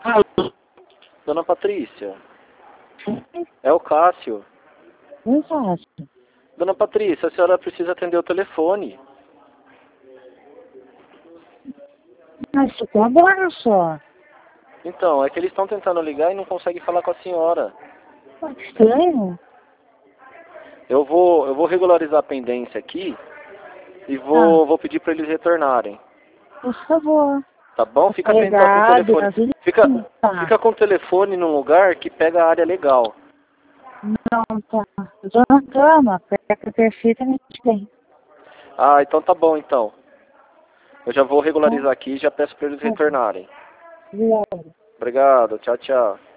Dona Patrícia, é o Cássio. Não faço. Dona Patrícia, a senhora precisa atender o telefone. Mas ficou agora só. Então, é que eles estão tentando ligar e não conseguem falar com a senhora. Pô, que estranho. Eu vou regularizar a pendência aqui e vou pedir para eles retornarem. Por favor. Tá bom? Fica atento com o telefone. Fica com o telefone num lugar que pega a área legal. Não, tá. Eu tô na cama, pega perfeitamente bem. Ah, então tá bom então. Eu já vou regularizar aqui e já peço para eles retornarem. Obrigada. Obrigado, tchau, tchau.